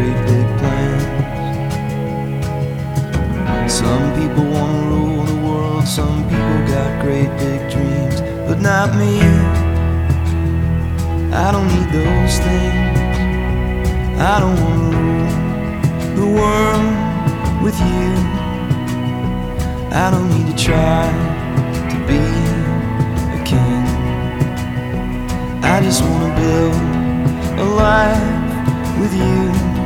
great big plans. Some people wanna rule the world, some people got great big dreams, but not me. I don't need those things. I don't wanna rule the world with you. I don't need to try to be a king. I just wanna build a life with you.